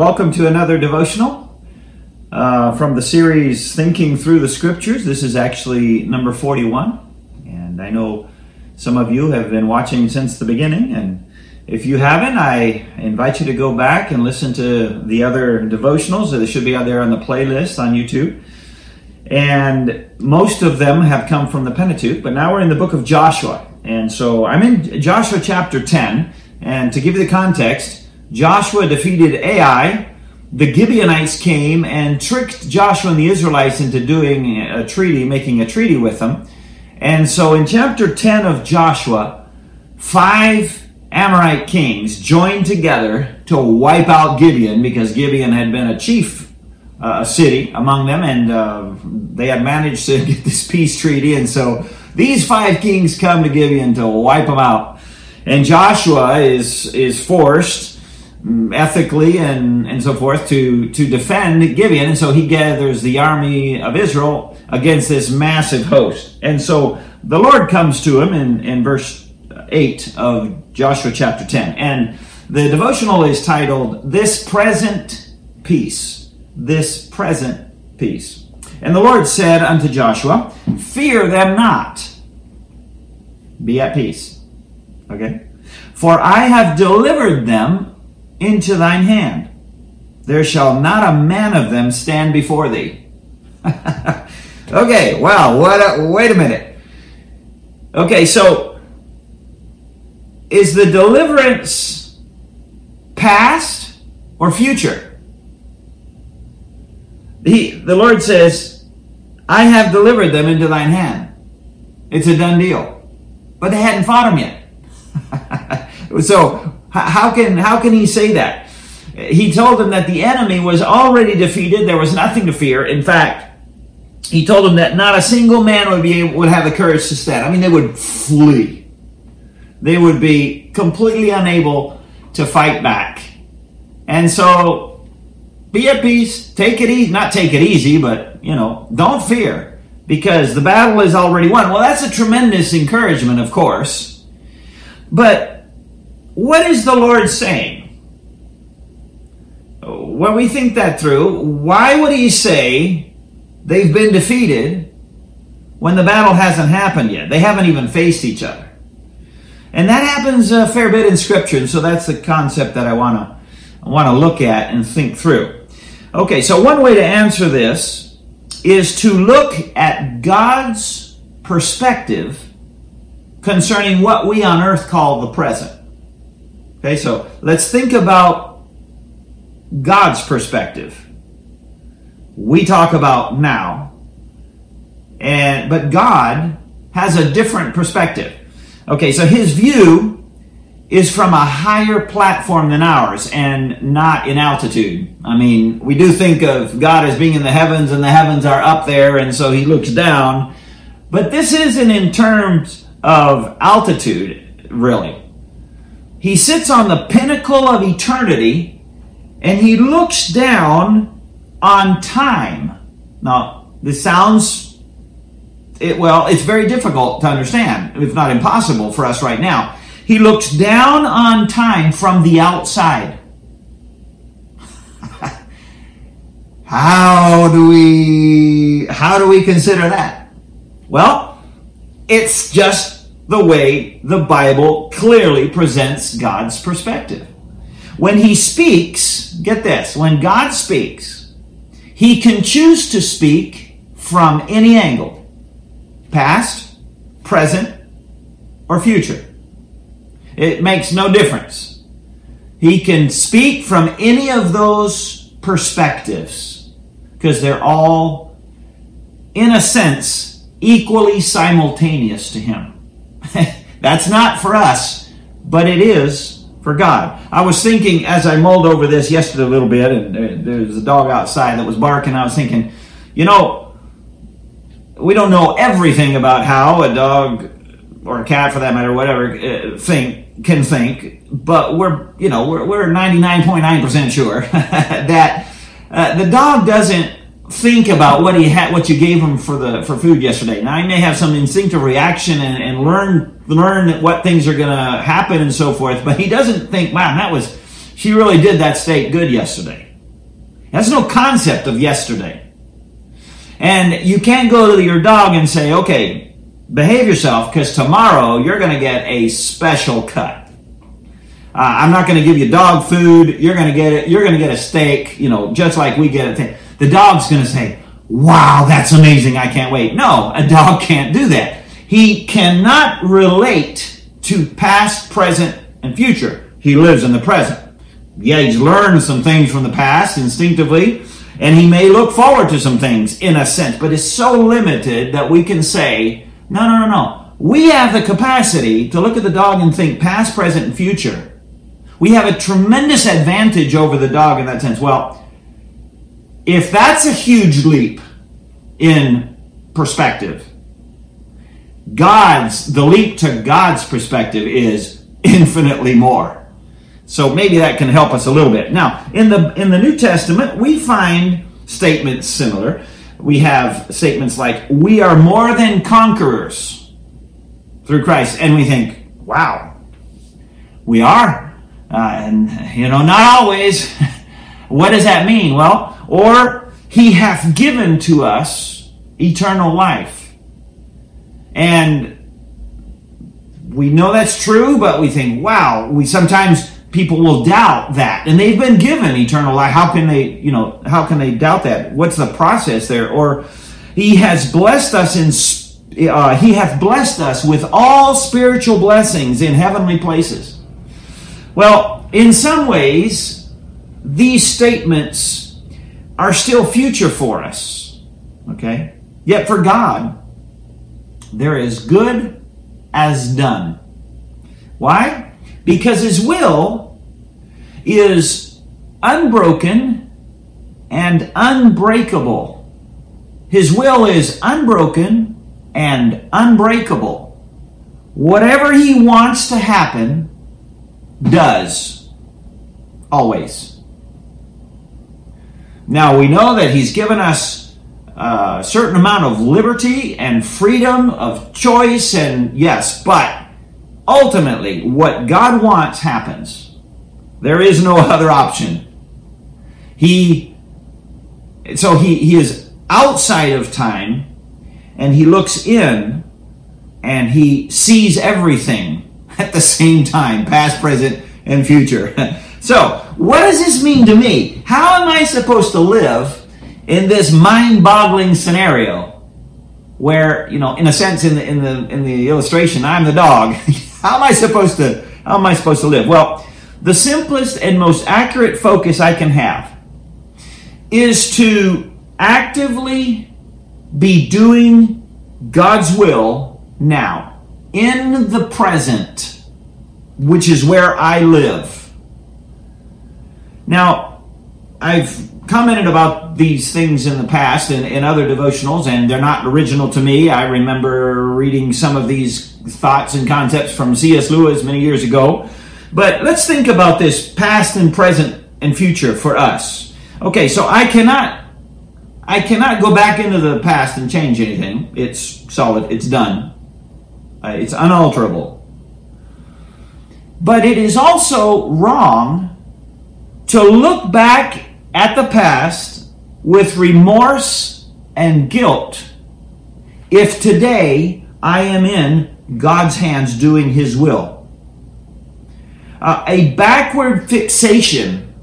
Welcome to another devotional from the series Thinking Through the Scriptures. This is actually number 41, and I know some of you have been watching since the beginning, and if you haven't, I invite you to go back and listen to the other devotionals. They should be out there on the playlist on YouTube, and most of them have come from the Pentateuch, but now we're in the book of Joshua, and so I'm in Joshua chapter 10, and to give you the context, Joshua defeated Ai. The Gibeonites came and tricked Joshua and the Israelites into doing a treaty, making a treaty with them. And so in chapter 10 of Joshua, 5 Amorite kings joined together to wipe out Gibeon, because Gibeon had been a chief city among them, and they had managed to get this peace treaty. And so these 5 kings come to Gibeon to wipe them out. And Joshua is forced ethically and so forth to defend Gibeon, and so he gathers the army of Israel against this massive host. And so the Lord comes to him in verse 8 of Joshua chapter 10, and the devotional is titled This Present Peace. This Present Peace. And the Lord said unto Joshua, Fear them not, be at peace. Okay? For I have delivered them into thine hand. There shall not a man of them stand before thee. Okay, wow, wait a minute. Okay, so is the deliverance past or future? The Lord says, I have delivered them into thine hand. It's a done deal. But they hadn't fought him yet. So how can he say that? He told them that the enemy was already defeated. There was nothing to fear. In fact, he told them that not a single man would have the courage to stand. I mean, they would flee. They would be completely unable to fight back. And so, be at peace. Take it easy. Not take it easy, but, don't fear, because the battle is already won. Well, that's a tremendous encouragement, of course. But what is the Lord saying? When we think that through, why would he say they've been defeated when the battle hasn't happened yet? They haven't even faced each other. And that happens a fair bit in Scripture, and so that's the concept that I want to look at and think through. Okay, so one way to answer this is to look at God's perspective concerning what we on earth call the present. Okay, so let's think about God's perspective. We talk about now, but God has a different perspective. Okay, so his view is from a higher platform than ours and not in altitude. I mean, we do think of God as being in the heavens, and the heavens are up there, and so he looks down. But this isn't in terms of altitude, really. He sits on the pinnacle of eternity, and he looks down on time. Now, this sounds, it's very difficult to understand, if not impossible for us right now. He looks down on time from the outside. How do we consider that? Well, it's just the way the Bible clearly presents God's perspective. When he speaks, get this, when God speaks, he can choose to speak from any angle. Past, present, or future. It makes no difference. He can speak from any of those perspectives, because they're all, in a sense, equally simultaneous to him. That's not for us, but it is for God. I was thinking, as I mulled over this yesterday a little bit, and there was a dog outside that was barking, I was thinking, we don't know everything about how a dog, or a cat for that matter, whatever, can think, but we're 99.9% sure that the dog doesn't think about what you gave him for food yesterday. Now, he may have some instinctive reaction and learn what things are going to happen and so forth, but he doesn't think, wow, she really did that steak good yesterday. Has no concept of yesterday. And you can't go to your dog and say, okay, behave yourself because tomorrow you're going to get a special cut. I'm not going to give you dog food. You're going to get it. You're going to get a steak, just like we get it. The dog's going to say, wow, that's amazing. I can't wait. No, a dog can't do that. He cannot relate to past, present, and future. He lives in the present. Yeah, he's learned some things from the past instinctively, and he may look forward to some things in a sense, but it's so limited that we can say, no. We have the capacity to look at the dog and think past, present, and future. We have a tremendous advantage over the dog in that sense. Well, if that's a huge leap in perspective, the leap to God's perspective is infinitely more. So maybe that can help us a little bit. Now, in the New Testament, we find statements similar. We have statements like, we are more than conquerors through Christ. And we think, wow, we are. And not always. What does that mean? Well, or he hath given to us eternal life. And we know that's true, but we think, wow, sometimes people will doubt that. And they've been given eternal life. How can they doubt that? What's the process there? Or he has blessed us he hath blessed us with all spiritual blessings in heavenly places. Well, in some ways, these statements are still future for us. Okay? Yet for God, they're as good as done. Why? Because his will is unbroken and unbreakable. His will is unbroken and unbreakable. Whatever he wants to happen, does. Always. Now, we know that he's given us a certain amount of liberty and freedom of choice, and yes, but ultimately, what God wants happens. There is no other option. He is outside of time, and he looks in, and he sees everything at the same time, past, present, and future. So, what does this mean to me? How am I supposed to live in this mind-boggling scenario where, in a sense, in the illustration, I'm the dog? How am I supposed to live? Well, the simplest and most accurate focus I can have is to actively be doing God's will now, in the present, which is where I live. Now, I've commented about these things in the past in other devotionals, and they're not original to me. I remember reading some of these thoughts and concepts from C.S. Lewis many years ago. But let's think about this past and present and future for us. Okay, so I cannot go back into the past and change anything. It's solid. It's done. It's unalterable. But it is also wrong to look back at the past with remorse and guilt if today I am in God's hands doing his will. A backward fixation,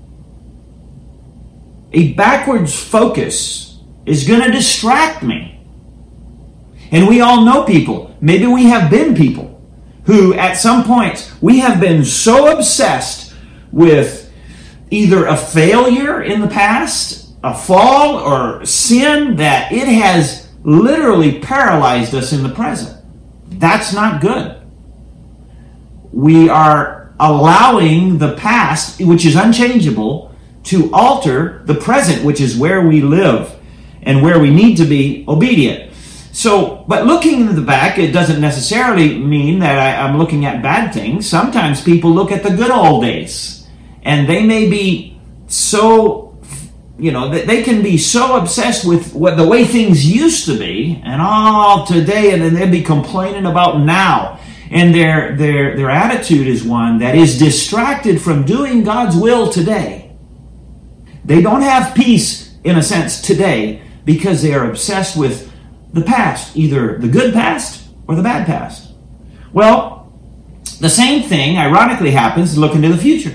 a backwards focus is going to distract me. And we all know people, maybe we have been people, who at some point we have been so obsessed with either a failure in the past, a fall, or sin that it has literally paralyzed us in the present. That's not good. We are allowing the past, which is unchangeable, to alter the present, which is where we live and where we need to be obedient. So, but looking in the back, it doesn't necessarily mean that I'm looking at bad things. Sometimes people look at the good old days, and they may be so, they can be so obsessed with the way things used to be, and today, and then they'll be complaining about now. And their attitude is one that is distracted from doing God's will today. They don't have peace, in a sense, today because they are obsessed with the past, either the good past or the bad past. Well, the same thing, ironically, happens looking to the future.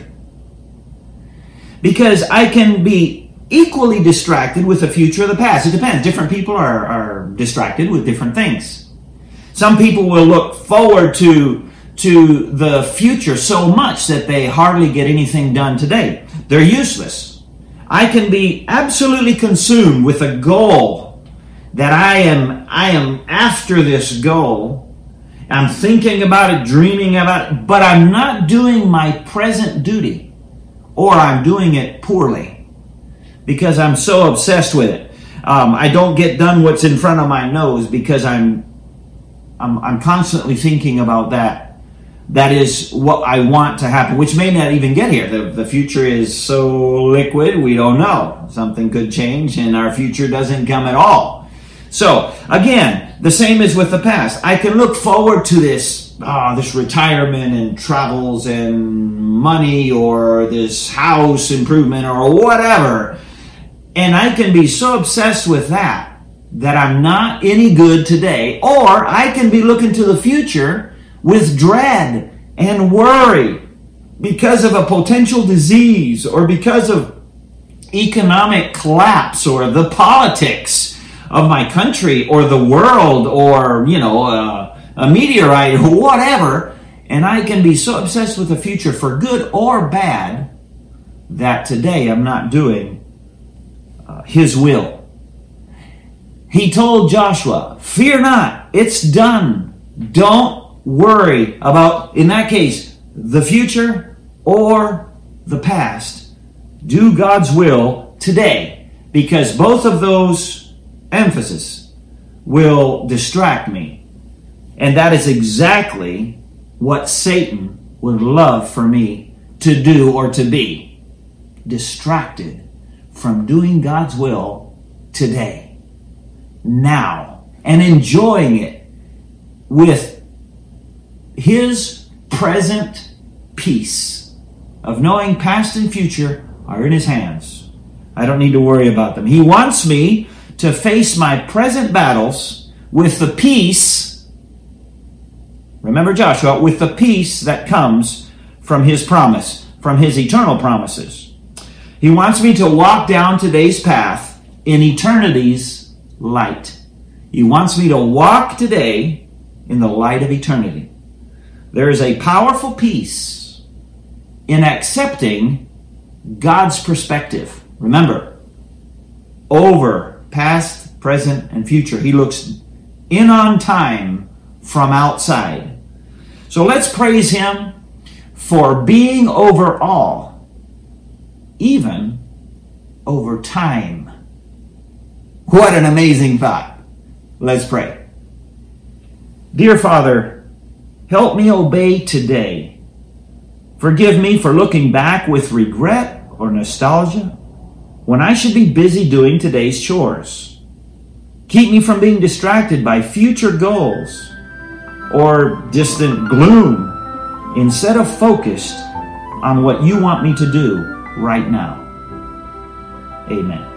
Because I can be equally distracted with the future or the past. It depends. Different people are distracted with different things. Some people will look forward to the future so much that they hardly get anything done today. They're useless. I can be absolutely consumed with a goal that I am after this goal. I'm thinking about it, dreaming about it, but I'm not doing my present duty, or I'm doing it poorly because I'm so obsessed with it. I don't get done what's in front of my nose because I'm constantly thinking about that. That is what I want to happen, which may not even get here. The future is so liquid, we don't know. Something could change and our future doesn't come at all. So, again, the same is with the past. I can look forward to this retirement and travels and money or this house improvement or whatever. And I can be so obsessed with that I'm not any good today. Or I can be looking to the future with dread and worry because of a potential disease or because of economic collapse or the politics of my country or the world or, a meteorite or whatever. And I can be so obsessed with the future for good or bad that today I'm not doing His will. He told Joshua, fear not, it's done. Don't worry about, in that case, the future or the past. Do God's will today, because both of those emphasis will distract me. And that is exactly what Satan would love for me to do or to be. Distracted from doing God's will today, now, and enjoying it with His present peace of knowing past and future are in His hands. I don't need to worry about them. He wants me to face my present battles with the peace, remember Joshua, with the peace that comes from His promise, from His eternal promises. He wants me to walk down today's path in eternity's light. He wants me to walk today in the light of eternity. There is a powerful peace in accepting God's perspective. Remember, over past, present, and future. He looks in on time from outside. So let's praise Him for being over all, even over time. What an amazing thought. Let's pray. Dear Father, help me obey today. Forgive me for looking back with regret or nostalgia when I should be busy doing today's chores. Keep me from being distracted by future goals or distant gloom instead of focused on what You want me to do right now. Amen.